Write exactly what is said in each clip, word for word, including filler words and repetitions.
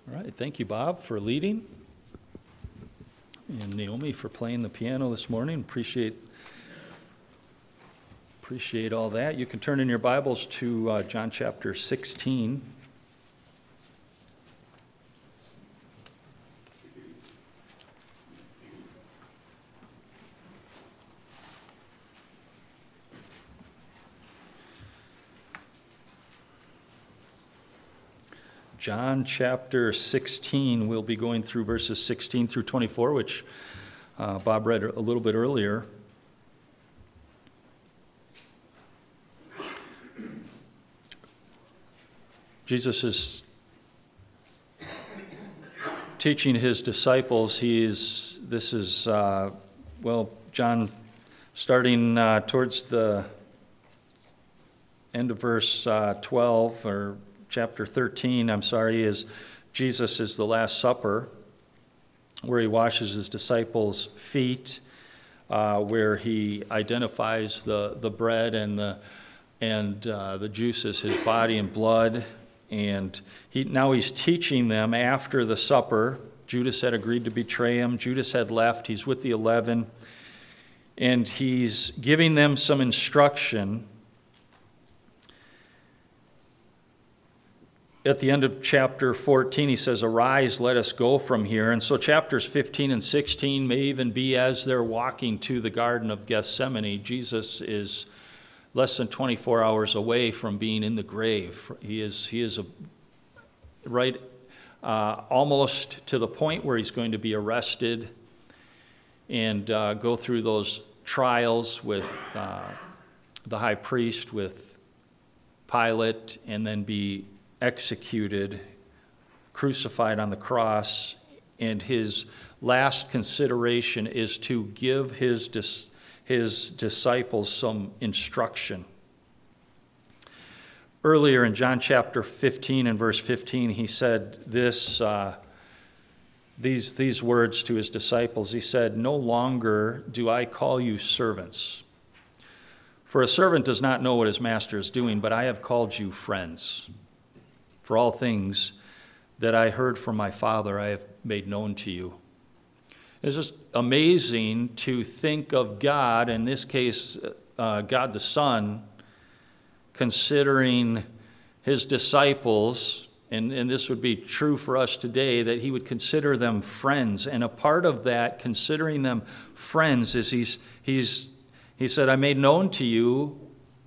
All right, thank you, Bob, for leading, and Naomi for playing the piano this morning. Appreciate appreciate all that. You can turn in your Bibles to uh, John chapter sixteen. John chapter sixteen, we'll be going through verses sixteen through twenty-four, which uh, Bob read a little bit earlier. Jesus is teaching his disciples. He is, this is, uh, well, John, starting uh, towards the end of verse uh, twelve, or chapter thirteen, I'm sorry, is Jesus is the Last Supper, where he washes his disciples' feet, uh, where he identifies the, the bread and the and uh, the juice as his body and blood. And he now he's teaching them after the supper. Judas had agreed to betray him. Judas had left. He's with the eleven. And he's giving them some instruction. At the end of chapter fourteen, he says, "Arise, let us go from here." And so chapters fifteen and sixteen may even be as they're walking to the Garden of Gethsemane. Jesus is less than twenty-four hours away from being in the grave. He is he is a, right uh, almost to the point where he's going to be arrested and uh, go through those trials with uh, the high priest, with Pilate, and then be executed, crucified on the cross. And his last consideration is to give his dis- his disciples some instruction. Earlier in John chapter fifteen and verse fifteen, he said this, uh, these, these words to his disciples. He said, "No longer do I call you servants, for a servant does not know what his master is doing, but I have called you friends. For all things that I heard from my Father I have made known to you." It's just amazing to think of God, in this case, uh, God the Son, considering his disciples, and, and this would be true for us today, that he would consider them friends. And a part of that, considering them friends, is he's, he's, he said, "I made known to you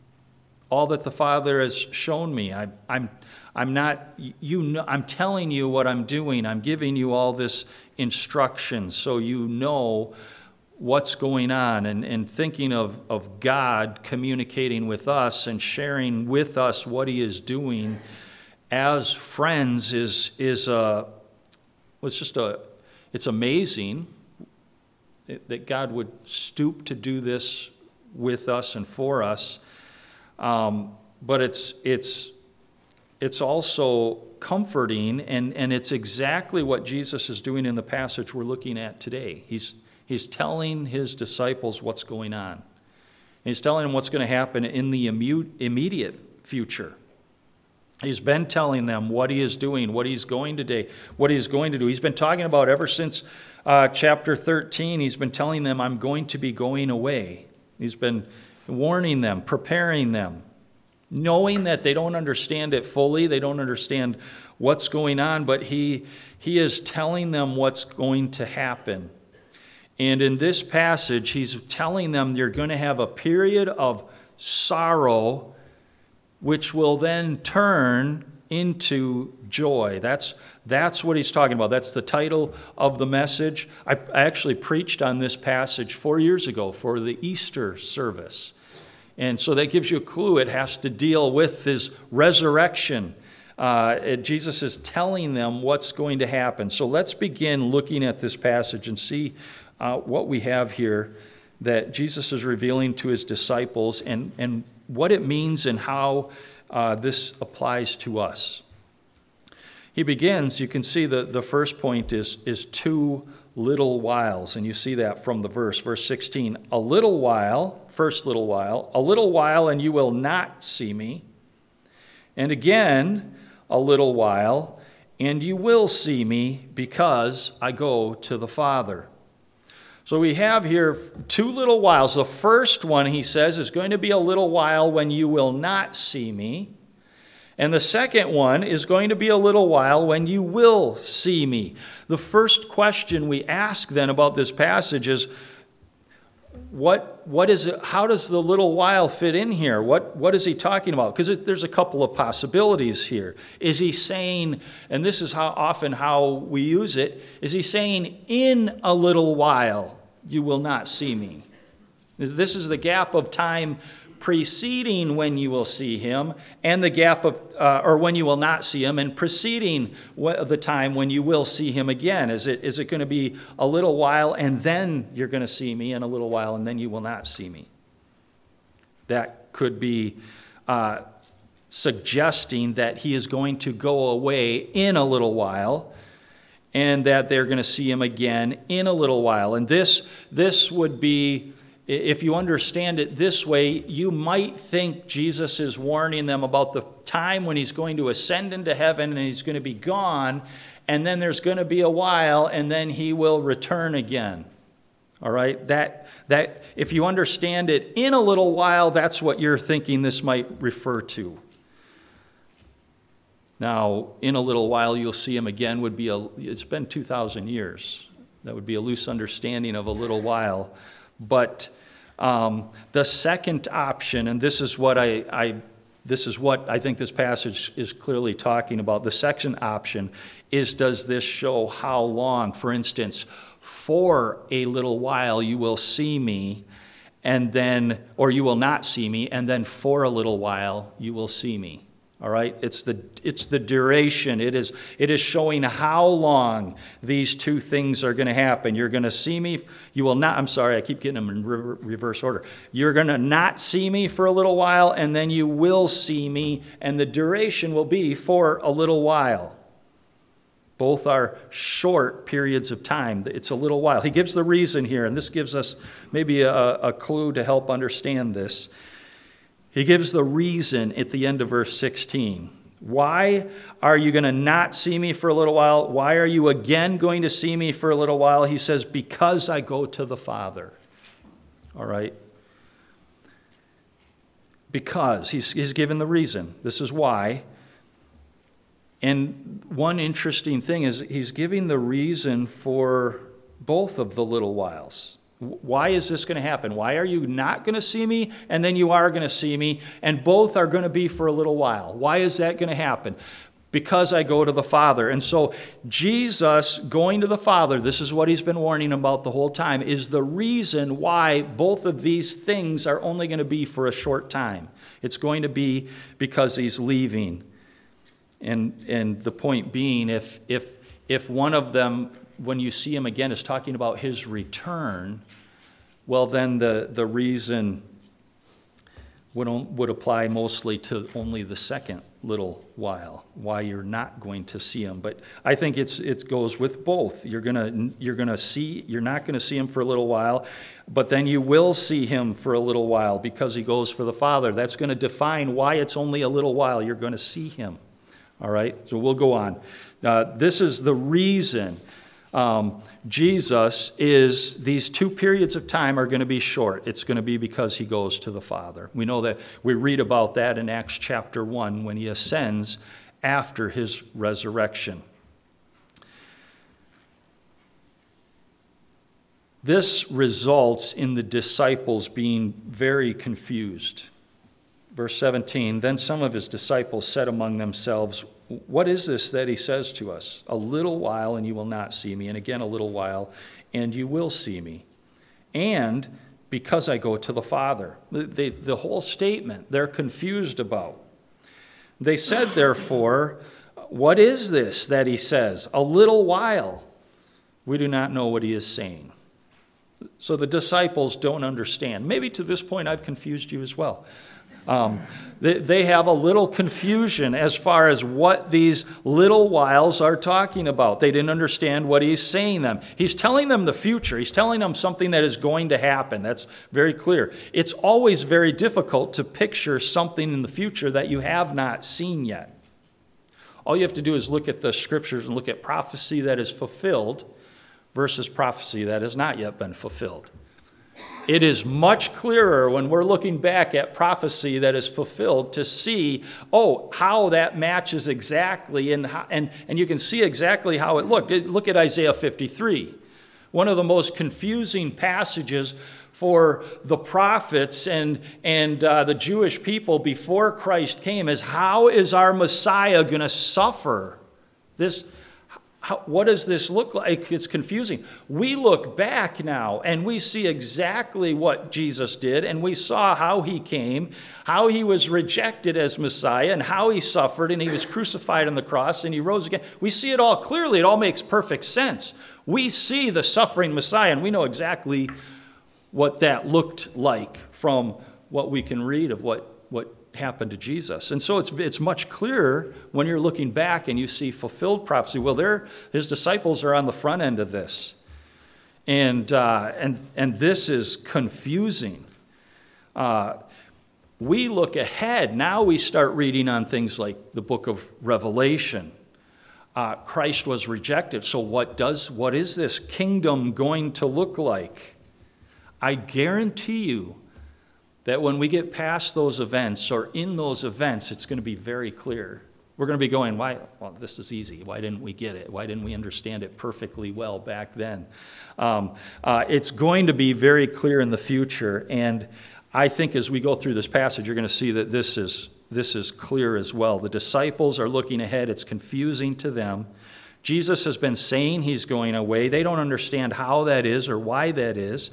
all that the Father has shown me." I, I'm I'm not, you know, I'm telling you what I'm doing. I'm giving you all this instruction so you know what's going on. And, and thinking of, of God communicating with us and sharing with us what he is doing as friends is, is a, was just a, it's amazing that God would stoop to do this with us and for us. Um, but it's, it's, It's also comforting, and, and it's exactly what Jesus is doing in the passage we're looking at today. He's, he's telling his disciples what's going on. He's telling them what's going to happen in the immediate future. He's been telling them what he is doing, what he's going to do, what he's going to do. He's been talking about ever since uh, chapter thirteen. He's been telling them, "I'm going to be going away." He's been warning them, preparing them, knowing that they don't understand it fully, they don't understand what's going on, but he, he is telling them what's going to happen. And in this passage, he's telling them they're going to have a period of sorrow, which will then turn into joy. That's, that's what he's talking about. That's the title of the message. I, I actually preached on this passage four years ago for the Easter service. And so that gives you a clue. It has to deal with his resurrection. Uh, it, Jesus is telling them what's going to happen. So let's begin looking at this passage and see uh, what we have here that Jesus is revealing to his disciples, and, and what it means and how uh, this applies to us. He begins, you can see the, the first point is, is two little whiles, and you see that from the verse, verse sixteen. A little while, first little while, a little while and you will not see me. And again, a little while, and you will see me because I go to the Father. So we have here two little whiles. The first one, he says, is going to be a little while when you will not see me. And the second one is going to be a little while when you will see me. The first question we ask then about this passage is, what, what is it, how does the little while fit in here? What, what is he talking about? Because there's a couple of possibilities here. Is he saying, and this is how often how we use it, is he saying, in a little while you will not see me? This is the gap of time preceding when you will see him, and the gap of, uh, or when you will not see him, and preceding the time when you will see him again. Is it, is it going to be a little while and then you're going to see me, and a little while and then you will not see me? That could be uh, suggesting that he is going to go away in a little while, and that they're going to see him again in a little while. And this, this would be, if you understand it this way, you might think Jesus is warning them about the time when he's going to ascend into heaven and he's going to be gone, and then there's going to be a while, and then he will return again. All right? That, that, if you understand it in a little while, that's what you're thinking this might refer to. Now, in a little while you'll see him again would be a, it's been two thousand years. That would be a loose understanding of a little while. But um, the second option, and this is what I, I, this is what I think this passage is clearly talking about. The second option is, does this show how long? For instance, for a little while you will see me, and then, or you will not see me, and then for a little while you will see me. All right, it's the it's the duration. It is it is showing how long these two things are going to happen. You're going to see me. You will not. I'm sorry, I keep getting them in re- reverse order. You're going to not see me for a little while, and then you will see me, and the duration will be for a little while. Both are short periods of time. It's a little while. He gives the reason here, and this gives us maybe a, a clue to help understand this. He gives the reason at the end of verse sixteen. Why are you going to not see me for a little while? Why are you again going to see me for a little while? He says, because I go to the Father. All right? Because. He's, he's given the reason. This is why. And one interesting thing is he's giving the reason for both of the little whiles. Why is this going to happen? Why are you not going to see me, and then you are going to see me, and both are going to be for a little while? Why is that going to happen? Because I go to the Father. And so Jesus going to the Father, this is what he's been warning about the whole time, is the reason why both of these things are only going to be for a short time. It's going to be because he's leaving. And and the point being, if if if one of them, when you see him again, is talking about his return, well, then the, the reason would, would apply mostly to only the second little while, why you're not going to see him. But I think it's it goes with both. You're gonna you're gonna see you're not gonna see him for a little while, but then you will see him for a little while because he goes for the Father. That's going to define why it's only a little while you're going to see him. All right, so we'll go on. Uh, this is the reason. Um, Jesus is, these two periods of time are going to be short. It's going to be because he goes to the Father. We know that, we read about that in Acts chapter one when he ascends after his resurrection. This results in the disciples being very confused. Verse seventeen, then some of his disciples said among themselves, what is this that he says to us? A little while and you will not see me, and again a little while and you will see me. And because I go to the Father. The, the, the whole statement they're confused about. They said, therefore, what is this that he says? A little while. We do not know what he is saying. So the disciples don't understand. Maybe to this point I've confused you as well. Um, they, they have a little confusion as far as what these little whiles are talking about. They didn't understand what he's saying them. He's telling them the future. He's telling them something that is going to happen. That's very clear. It's always very difficult to picture something in the future that you have not seen yet. All you have to do is look at the scriptures and look at prophecy that is fulfilled versus prophecy that has not yet been fulfilled. It is much clearer when we're looking back at prophecy that is fulfilled to see, oh, how that matches exactly, and how, and, and you can see exactly how it looked. Look at Isaiah fifty-three, one of the most confusing passages for the prophets and, and uh, the Jewish people before Christ came is, how is our Messiah going to suffer? This How, what does this look like? It's confusing. We look back now and we see exactly what Jesus did, and we saw how he came, how he was rejected as Messiah, and how he suffered, and he was crucified on the cross, and he rose again. We see it all clearly. It all makes perfect sense. We see the suffering Messiah, and we know exactly what that looked like from what we can read of what, what happened to Jesus. And so it's it's much clearer when you're looking back and you see fulfilled prophecy. Well, they're, his disciples are on the front end of this. And uh, and and this is confusing. Uh, we look ahead. Now we start reading on things like the book of Revelation. Uh, Christ was rejected. So what does what is this kingdom going to look like? I guarantee you that when we get past those events, or in those events, it's going to be very clear. We're going to be going, why? Well, this is easy. Why didn't we get it? Why didn't we understand it perfectly well back then? Um, uh, it's going to be very clear in the future. And I think as we go through this passage, you're going to see that this is, this is clear as well. The disciples are looking ahead. It's confusing to them. Jesus has been saying he's going away. They don't understand how that is or why that is.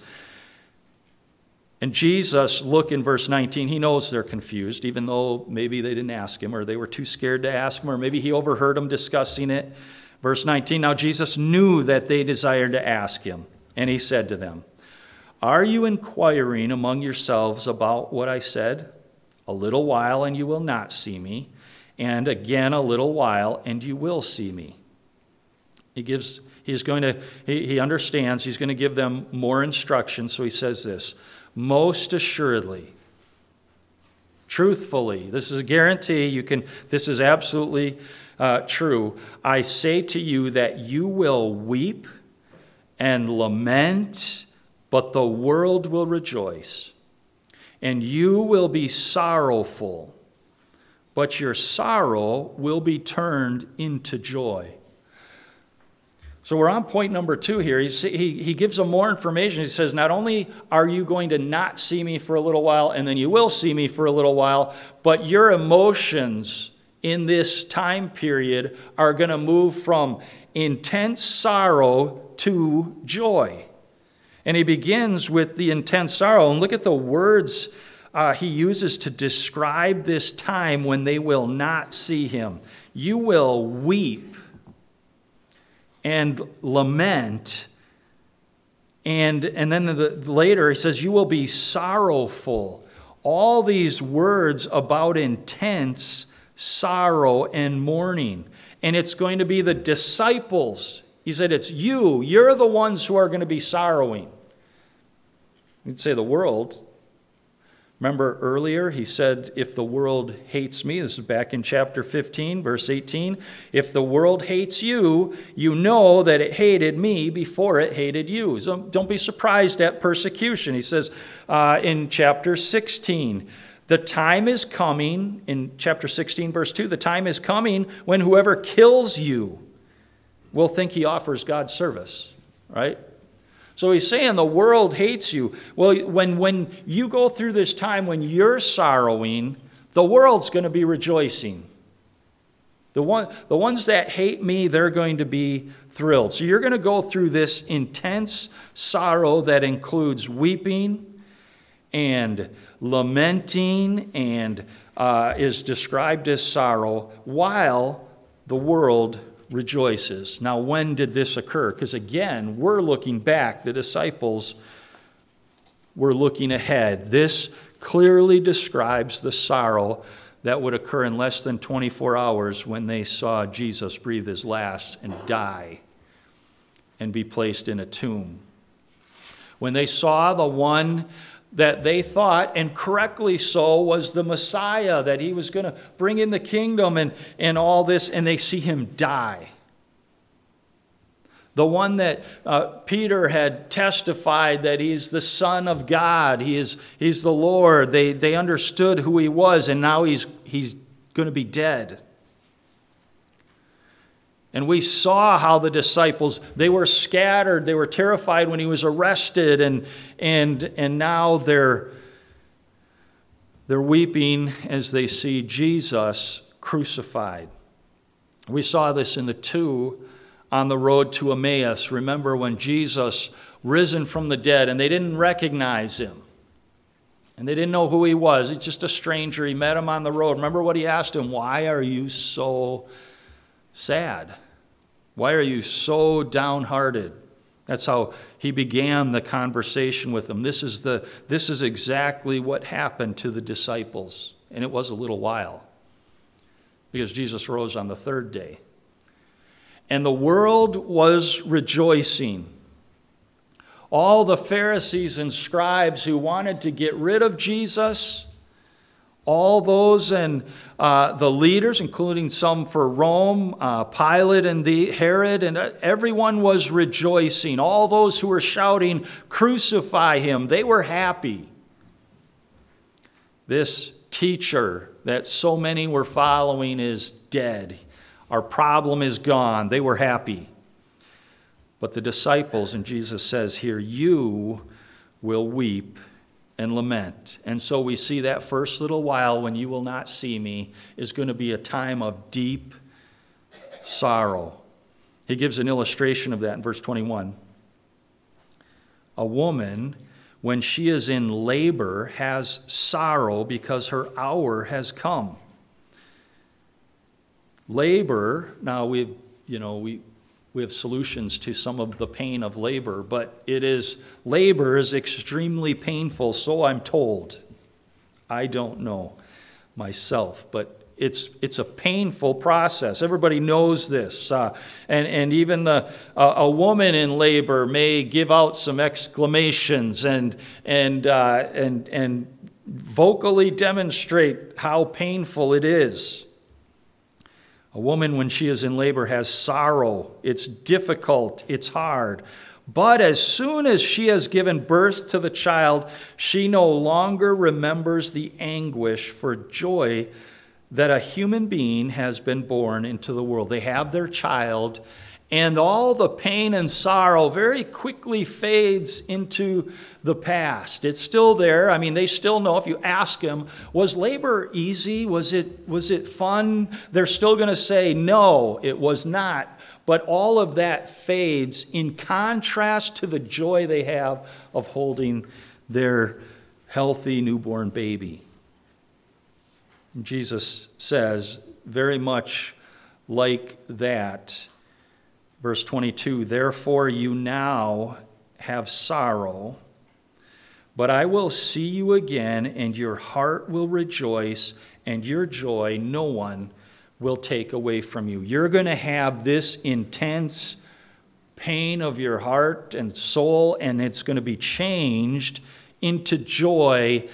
And Jesus, look in verse nineteen, he knows they're confused, even though maybe they didn't ask him, or they were too scared to ask him, or maybe he overheard them discussing it. Verse nineteen, now Jesus knew that they desired to ask him, and he said to them, are you inquiring among yourselves about what I said? A little while, and you will not see me, and again a little while, and you will see me. He gives, he's going to, he, he understands, he's going to give them more instruction, so he says this, most assuredly, truthfully, this is a guarantee, you can, this is absolutely uh, true. I say to you that you will weep and lament, but the world will rejoice. And you will be sorrowful, but your sorrow will be turned into joy. So we're on point number two here. He's, he, he gives them more information. He says, not only are you going to not see me for a little while, and then you will see me for a little while, but your emotions in this time period are going to move from intense sorrow to joy. And he begins with the intense sorrow. And look at the words uh, he uses to describe this time when they will not see him. You will weep and lament. And, and then the, later he says, you will be sorrowful. All these words about intense sorrow and mourning. And it's going to be the disciples. He said, it's you. You're the ones who are going to be sorrowing. You'd say the world. Remember earlier, he said, if the world hates me, this is back in chapter fifteen, verse eighteen, if the world hates you, you know that it hated me before it hated you. So don't be surprised at persecution. He says uh, in chapter sixteen, the time is coming, in chapter sixteen, verse two, the time is coming when whoever kills you will think he offers God service, right? So he's saying the world hates you. Well, when, when you go through this time when you're sorrowing, the world's going to be rejoicing. The, one, the ones that hate me, they're going to be thrilled. So you're going to go through this intense sorrow that includes weeping and lamenting and uh, is described as sorrow while the world rejoices. Now, when did this occur? Because again, we're looking back. The disciples were looking ahead. This clearly describes the sorrow that would occur in less than twenty-four hours when they saw Jesus breathe his last and die and be placed in a tomb. When they saw the one that they thought, and correctly so, was the Messiah, that he was going to bring in the kingdom and, and all this, and they see him die. The one that uh, Peter had testified that he's the Son of God, he is, he's the Lord. They, they understood who he was, and now he's, he's going to be dead. And we saw how the disciples, they were scattered, they were terrified when he was arrested, and, and, and now they're, they're weeping as they see Jesus crucified. We saw this in the two on the road to Emmaus. Remember when Jesus risen from the dead, and they didn't recognize him. And they didn't know who he was. He's just a stranger. He met him on the road. Remember what he asked him? Why are you so sad? Why are you so downhearted? That's how he began the conversation with them. This is the this is exactly what happened to the disciples. And it was a little while, because Jesus rose on the third day. And the world was rejoicing. All the Pharisees and scribes who wanted to get rid of Jesus, all those and uh, the leaders, including some for Rome, uh, Pilate and the Herod, and everyone was rejoicing. All those who were shouting, "Crucify him," they were happy. This teacher that so many were following is dead. Our problem is gone. They were happy. But the disciples, and Jesus says here, you will weep and lament. And so we see that first little while when you will not see me is going to be a time of deep sorrow. He gives an illustration of that in verse twenty-one. A woman, when she is in labor, has sorrow because her hour has come. Labor, now we, you know, we we have solutions to some of the pain of labor, but it is labor is extremely painful, so I'm told. I don't know myself, but it's it's a painful process. Everybody knows this, uh, and and even the uh, a woman in labor may give out some exclamations and and uh, and and vocally demonstrate how painful it is. A woman, when she is in labor, has sorrow. It's difficult. It's hard. But as soon as she has given birth to the child, she no longer remembers the anguish for joy that a human being has been born into the world. They have their child, and all the pain and sorrow very quickly fades into the past. It's still there. I mean, they still know. If you ask them, was labor easy? Was it, was it fun? They're still going to say, no, it was not. But all of that fades in contrast to the joy they have of holding their healthy newborn baby. And Jesus says, very much like that, verse twenty-two, therefore you now have sorrow, but I will see you again, and your heart will rejoice, and your joy no one will take away from you. You're going to have this intense pain of your heart and soul, and it's going to be changed into joy,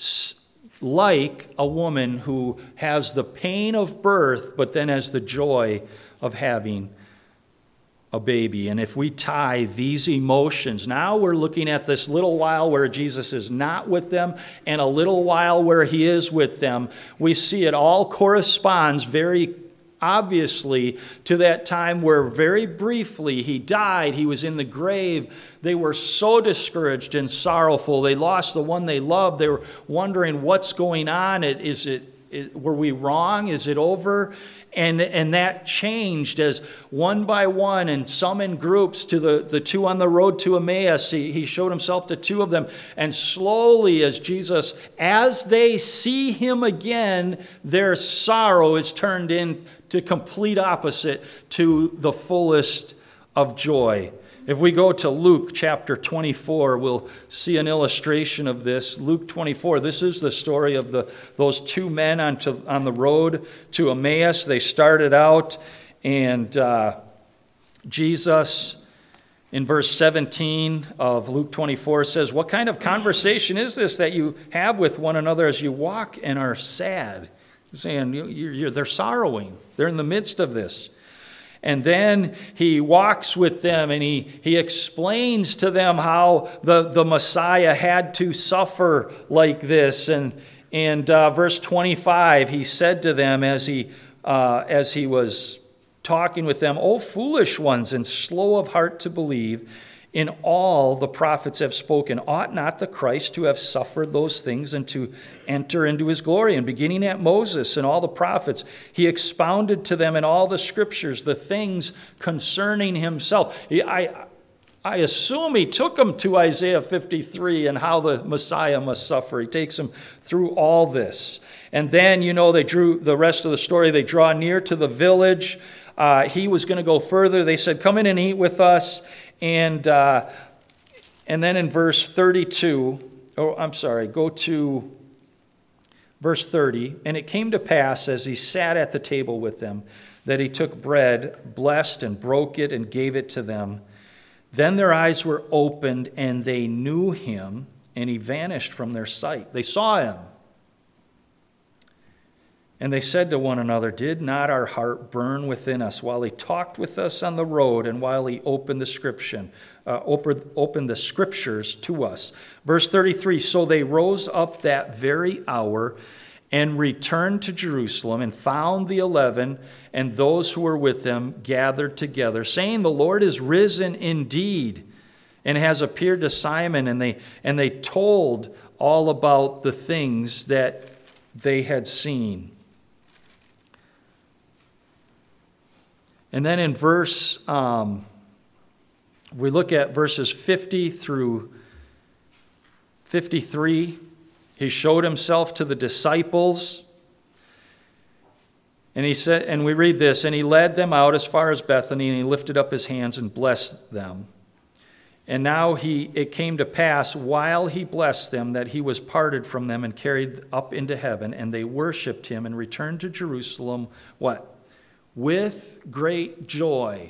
like a woman who has the pain of birth, but then has the joy of having a baby. And if we tie these emotions, now we're looking at this little while where Jesus is not with them and a little while where he is with them, we see it all corresponds very obviously to that time where very briefly he died, he was in the grave. They were so discouraged and sorrowful. They lost the one they loved. They were wondering what's going on. Is it Were we wrong? Is it over? And and that changed as one by one, and some in groups, to the, the two on the road to Emmaus. He, he showed himself to two of them. And slowly as Jesus, as they see him again, their sorrow is turned into complete opposite to the fullest of joy. If we go to Luke chapter twenty-four, we'll see an illustration of this. Luke twenty-four, this is the story of the those two men on, to, on the road to Emmaus. They started out, and uh, Jesus In verse seventeen of Luke twenty-four, it says, "What kind of conversation is this that you have with one another as you walk and are sad?" He's saying you're, you're, they're sorrowing. They're in the midst of this. And then he walks with them and he, he explains to them how the, the Messiah had to suffer like this. And, and uh, verse twenty-five, he said to them as he, uh, as he was talking with them, "O foolish ones and slow of heart to believe in all the prophets have spoken. Ought not the Christ to have suffered those things and to enter into his glory?" And beginning at Moses and all the prophets, he expounded to them in all the scriptures the things concerning himself. He, I, I assume he took them to Isaiah fifty-three and how the Messiah must suffer. He takes them through all this. And then, you know, they drew the rest of the story. They draw near to the village. Uh, he was going to go further. They said, "Come in and eat with us." And uh, and then in verse thirty-two, oh, I'm sorry, go to verse thirty. "And it came to pass, as he sat at the table with them, that he took bread, blessed and broke it, and gave it to them. Then their eyes were opened, and they knew him, and he vanished from their sight." They saw him. "And they said to one another, 'Did not our heart burn within us while he talked with us on the road and while he opened the scripture, uh, opened, opened the scriptures to us?' Verse thirty-three, "So they rose up that very hour and returned to Jerusalem and found the eleven and those who were with them gathered together, saying, 'The Lord is risen indeed and has appeared to Simon.' And they, and they told all about the things that they had seen." And then in verse, um, we look at verses fifty through fifty-three. He showed himself to the disciples. And he said, and we read this, "And he led them out as far as Bethany, and he lifted up his hands and blessed them. And now he it came to pass, while he blessed them, that he was parted from them and carried up into heaven. And they worshipped him and returned to Jerusalem," what? "With great joy,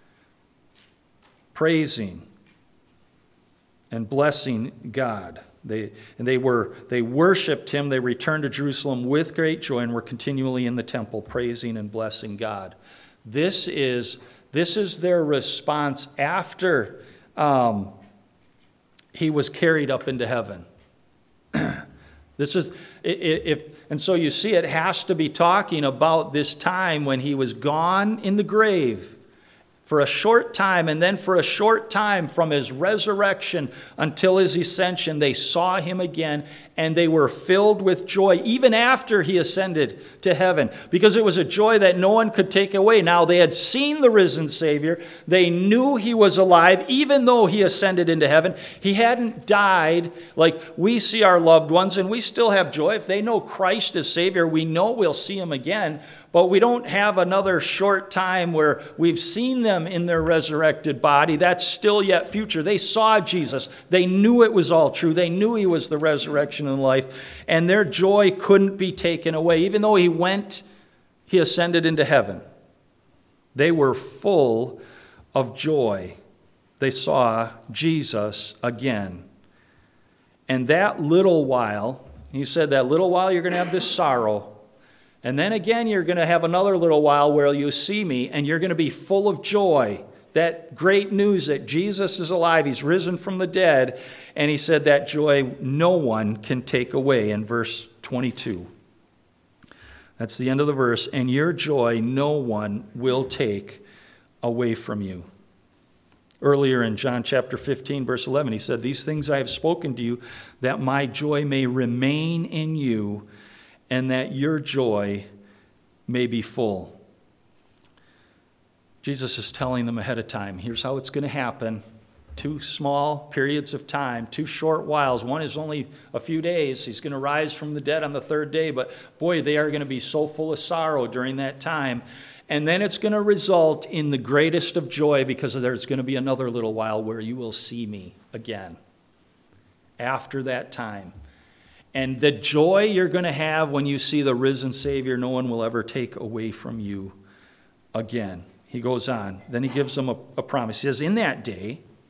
praising and blessing God." They and they were they worshipped him. They returned to Jerusalem with great joy and were continually in the temple praising and blessing God. This is this is their response after um, he was carried up into heaven. This is if and so you see it has to be talking about this time when he was gone in the grave for a short time, and then for a short time from his resurrection until his ascension, they saw him again, and they were filled with joy even after he ascended to heaven, because it was a joy that no one could take away. Now, they had seen the risen Savior. They knew he was alive, even though he ascended into heaven. He hadn't died like we see our loved ones, and we still have joy. If they know Christ as Savior, we know we'll see him again. But we don't have another short time where we've seen them in their resurrected body. That's still yet future. They saw Jesus. They knew it was all true. They knew he was the resurrection and life. And their joy couldn't be taken away. Even though he went, he ascended into heaven. They were full of joy. They saw Jesus again. And that little while, he said, that little while you're going to have this sorrow. And then again, you're going to have another little while where you see me, and you're going to be full of joy. That great news that Jesus is alive. He's risen from the dead. And he said that joy no one can take away in verse twenty-two. That's the end of the verse. "And your joy no one will take away from you." Earlier in John chapter fifteen, verse eleven, he said, "These things I have spoken to you, that my joy may remain in you, and that your joy may be full." Jesus is telling them ahead of time, here's how it's going to happen. Two small periods of time, two short whiles. One is only a few days. He's going to rise from the dead on the third day. But boy, they are going to be so full of sorrow during that time. And then it's going to result in the greatest of joy, because there's going to be another little while where you will see me again after that time. And the joy you're going to have when you see the risen Savior, no one will ever take away from you again. He goes on. Then he gives them a, a promise. He says, "In that day,"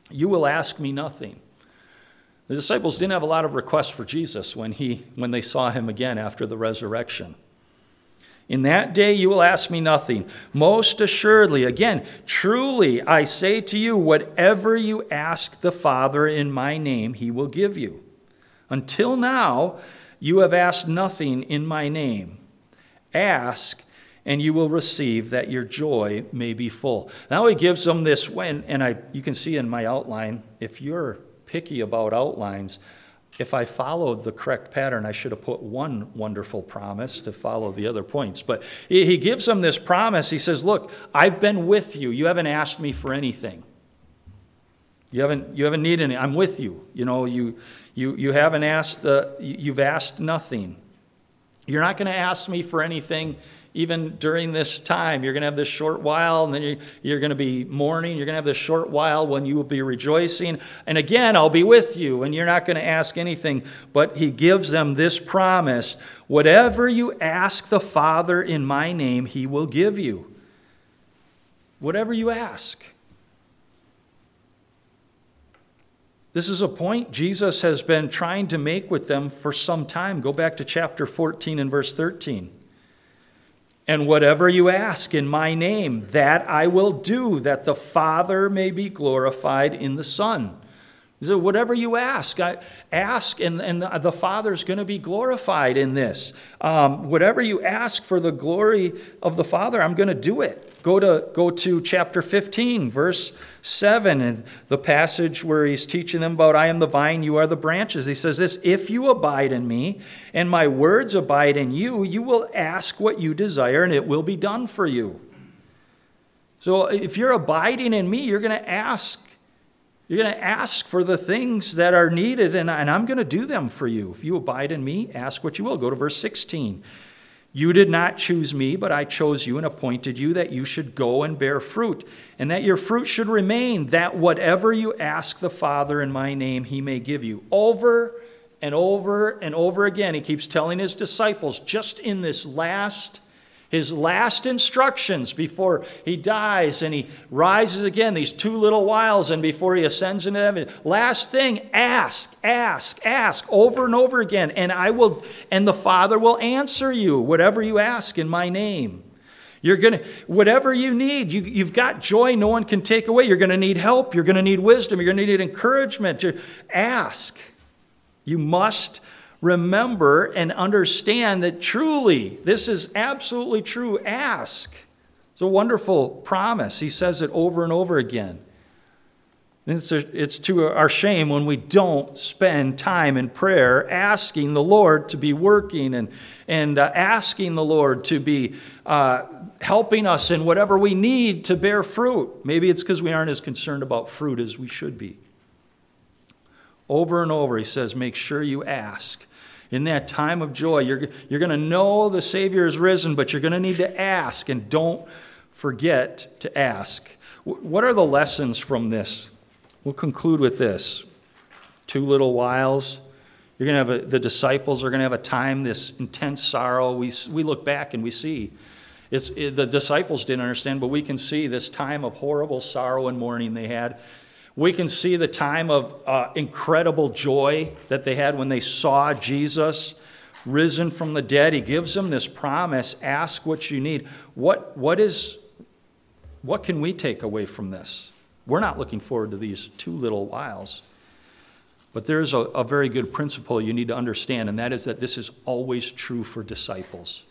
you will ask me nothing. The disciples didn't have a lot of requests for Jesus when he when they saw him again after the resurrection. In that day you will ask me nothing. Most assuredly, again, truly I say to you, whatever you ask the Father in my name, he will give you. Until now, you have asked nothing in my name. Ask, and you will receive, that your joy may be full. Now he gives them this, when, and I, you can see in my outline, if you're picky about outlines, if I followed the correct pattern, I should have put one wonderful promise to follow the other points. But he gives them this promise. He says, look, I've been with you. You haven't asked me for anything. You haven't, you haven't needed any. I'm with you. You know, you, you, you haven't asked, the, you've asked nothing. You're not going to ask me for anything even during this time. You're going to have this short while, and then you, you're going to be mourning. You're going to have this short while when you will be rejoicing. And again, I'll be with you, and you're not going to ask anything. But he gives them this promise: whatever you ask the Father in my name, he will give you. Whatever you ask. This is a point Jesus has been trying to make with them for some time. Go back to chapter fourteen and verse thirteen. And whatever you ask in my name, that I will do, that the Father may be glorified in the Son. So whatever you ask, I ask, and, and the Father's going to be glorified in this. Um, whatever you ask for the glory of the Father, I'm going to do it. Go to go to chapter fifteen, verse seven, and the passage where he's teaching them about, I am the vine, you are the branches. He says this: if you abide in me, and my words abide in you, you will ask what you desire, and it will be done for you. So if you're abiding in me, you're going to ask. You're going to ask for the things that are needed, and, and I'm going to do them for you. If you abide in me, ask what you will. Go to verse sixteen. You did not choose me, but I chose you and appointed you that you should go and bear fruit, and that your fruit should remain, that whatever you ask the Father in my name, he may give you. Over and over and over again, he keeps telling his disciples, just in this last His last instructions before he dies and he rises again, these two little whiles, and before he ascends into heaven. Last thing, ask, ask, ask over and over again, and I will, and the Father will answer you whatever you ask in my name. You're gonna, whatever you need, you, you've got joy no one can take away. You're going to need help. You're going to need wisdom. You're going to need encouragement. You ask. You must remember and understand that truly, this is absolutely true. Ask. It's a wonderful promise. He says it over and over again. It's, a, it's to our shame when we don't spend time in prayer asking the Lord to be working and, and uh, asking the Lord to be uh, helping us in whatever we need to bear fruit. Maybe it's because we aren't as concerned about fruit as we should be. Over and over, he says, make sure you ask. In that time of joy, you're, you're going to know the Savior is risen, but you're going to need to ask, and don't forget to ask. What are the lessons from this? We'll conclude with this. Two little whiles. You're going to have a, the disciples are going to have a time, this intense sorrow. We, we look back and we see. It's, it, the disciples didn't understand, but we can see this time of horrible sorrow and mourning they had. We can see the time of uh, incredible joy that they had when they saw Jesus risen from the dead. He gives them this promise, ask what you need. What, what is, what can we take away from this? We're not looking forward to these two little whiles. But there's a, a very good principle you need to understand, and that is that this is always true for disciples.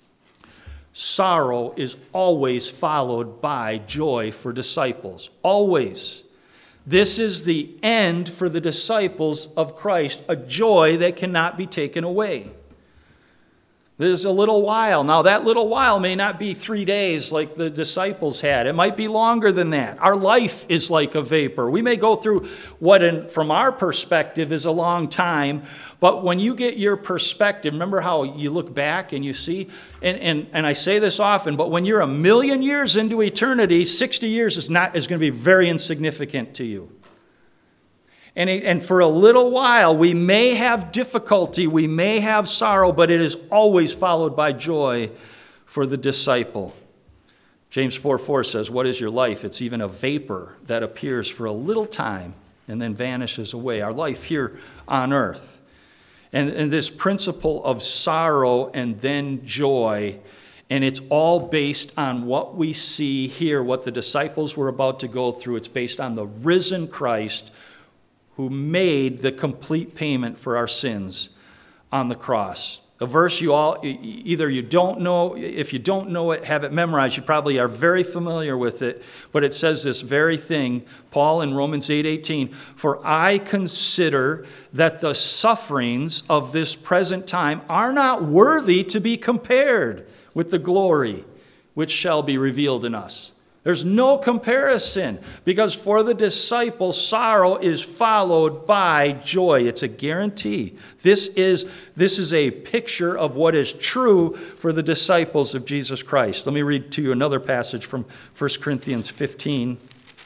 Sorrow is always followed by joy for disciples. Always. This is the end for the disciples of Christ, a joy that cannot be taken away. There's a little while. Now, that little while may not be three days like the disciples had. It might be longer than that. Our life is like a vapor. We may go through what, in, from our perspective, is a long time, but when you get your perspective, remember how you look back and you see, and, and, and I say this often, but when you're a million years into eternity, sixty years is not is going to be very insignificant to you. And, and for a little while, we may have difficulty, we may have sorrow, but it is always followed by joy for the disciple. James four four says, what is your life? It's even a vapor that appears for a little time and then vanishes away. Our life here on earth. And, and this principle of sorrow and then joy, and it's all based on what we see here, what the disciples were about to go through. It's based on the risen Christ who made the complete payment for our sins on the cross. A verse you all, either you don't know, if you don't know it, have it memorized, you probably are very familiar with it, but it says this very thing, Paul in Romans eight eighteen, for I consider that the sufferings of this present time are not worthy to be compared with the glory which shall be revealed in us. There's no comparison, because for the disciple, sorrow is followed by joy. It's a guarantee. This is, this is a picture of what is true for the disciples of Jesus Christ. Let me read to you another passage from First Corinthians fifteen.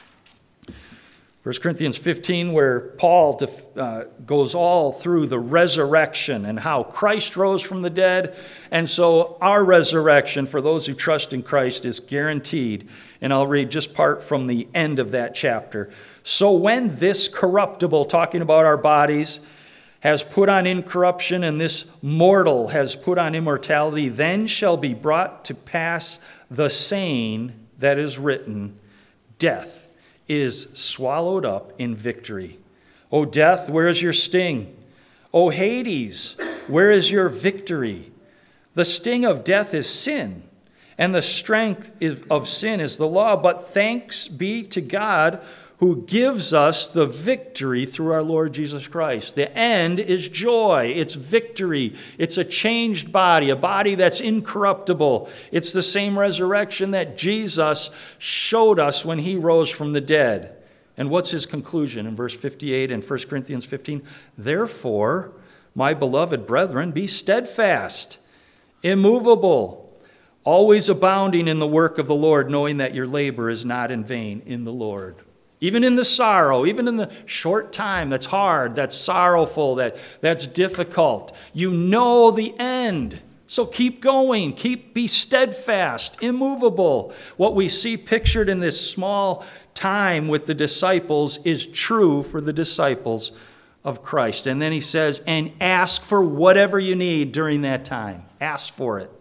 First Corinthians fifteen, where Paul def, uh, goes all through the resurrection and how Christ rose from the dead. And so our resurrection, for those who trust in Christ, is guaranteed. And I'll read just part from the end of that chapter. So when this corruptible, talking about our bodies, has put on incorruption, and this mortal has put on immortality, then shall be brought to pass the saying that is written, death is swallowed up in victory. O death, where is your sting? O Hades, where is your victory? The sting of death is sin, and the strength of sin is the law. But thanks be to God who gives us the victory through our Lord Jesus Christ. The end is joy. It's victory. It's a changed body, a body that's incorruptible. It's the same resurrection that Jesus showed us when he rose from the dead. And what's his conclusion in verse fifty-eight in First Corinthians fifteen? Therefore, my beloved brethren, be steadfast, immovable, always abounding in the work of the Lord, knowing that your labor is not in vain in the Lord. Even in the sorrow, even in the short time that's hard, that's sorrowful, that, that's difficult, you know the end. So keep going, keep, be steadfast, immovable. What we see pictured in this small time with the disciples is true for the disciples of Christ. And then he says, and ask for whatever you need during that time. Ask for it.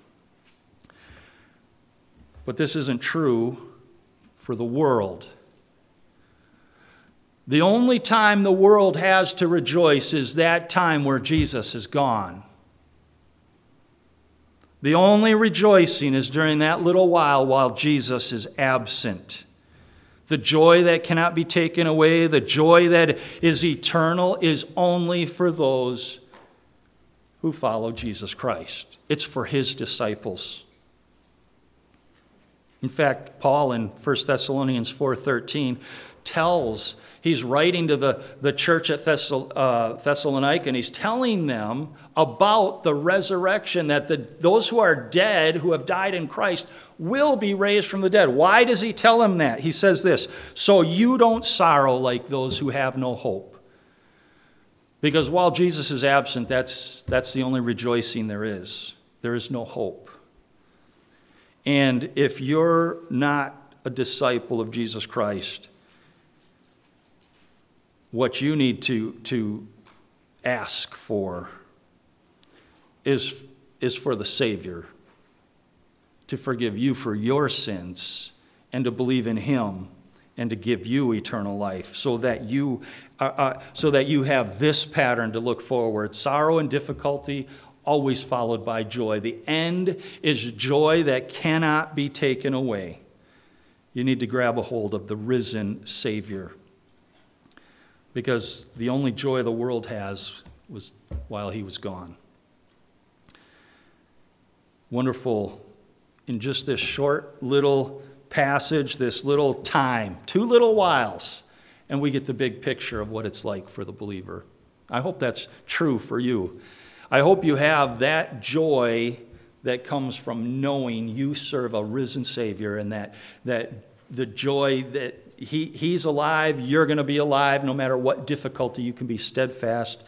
But this isn't true for the world. The only time the world has to rejoice is that time where Jesus is gone. The only rejoicing is during that little while while Jesus is absent. The joy that cannot be taken away, the joy that is eternal, is only for those who follow Jesus Christ. It's for his disciples. In fact, Paul in First Thessalonians four thirteen tells, he's writing to the, the church at Thessal, uh, Thessalonica, and he's telling them about the resurrection, that the, those who are dead, who have died in Christ, will be raised from the dead. Why does he tell them that? He says this, so you don't sorrow like those who have no hope. Because while Jesus is absent, that's, that's the only rejoicing there is. There is no hope. And if you're not a disciple of Jesus Christ, what you need to, to ask for is, is for the Savior to forgive you for your sins and to believe in him and to give you eternal life, so that you uh, uh, so that you have this pattern to look forward. Sorrow and difficulty always followed by joy. The end is joy that cannot be taken away. You need to grab a hold of the risen Savior, because the only joy the world has was while he was gone. Wonderful, in just this short little passage, this little time, two little whiles, and we get the big picture of what it's like for the believer. I hope that's true for you. I hope you have that joy that comes from knowing you serve a risen Savior, and that, that the joy that He, he's alive, you're going to be alive. No matter what difficulty, you can be steadfast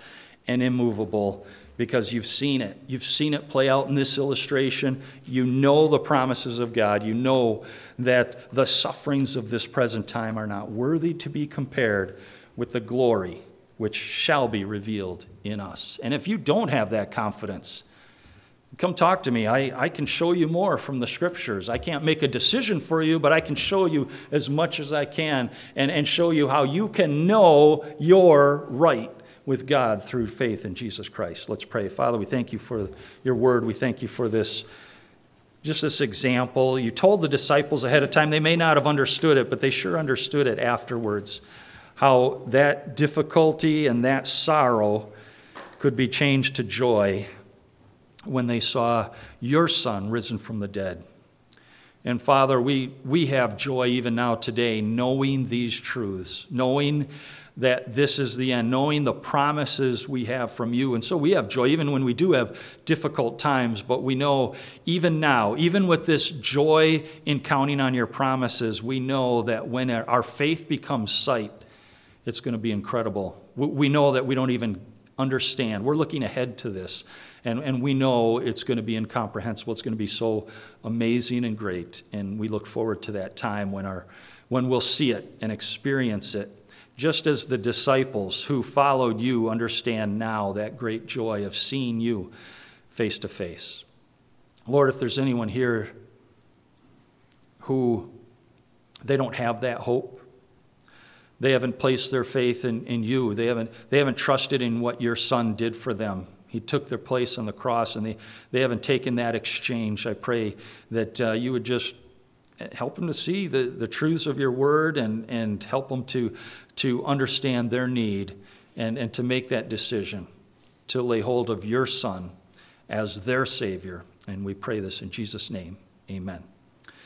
and immovable, because you've seen it. You've seen it play out in this illustration. You know the promises of God. You know that the sufferings of this present time are not worthy to be compared with the glory which shall be revealed in us. And if you don't have that confidence, come talk to me. I, I can show you more from the Scriptures. I can't make a decision for you, but I can show you as much as I can and, and show you how you can know you're right with God through faith in Jesus Christ. Let's pray. Father, we thank you for your word. We thank you for this, just this example. You told the disciples ahead of time. They may not have understood it, but they sure understood it afterwards, how that difficulty and that sorrow could be changed to joy when they saw your Son risen from the dead. And Father, we, we have joy even now today, knowing these truths, knowing that this is the end, knowing the promises we have from you. And so we have joy even when we do have difficult times, but we know even now, even with this joy in counting on your promises, we know that when our faith becomes sight, it's going to be incredible. We know that we don't even understand. We're looking ahead to this, and, and we know it's going to be incomprehensible. It's going to be so amazing and great, and we look forward to that time when our when we'll see it and experience it, just as the disciples who followed you understand now that great joy of seeing you face to face. Lord, if there's anyone here who they don't have that hope, they haven't placed their faith in, in you, they haven't, they haven't trusted in what your Son did for them. He took their place on the cross, and they, they haven't taken that exchange. I pray that uh, you would just help them to see the, the truths of your word, and, and help them to, to understand their need, and, and to make that decision to lay hold of your Son as their Savior. And we pray this in Jesus' name. Amen.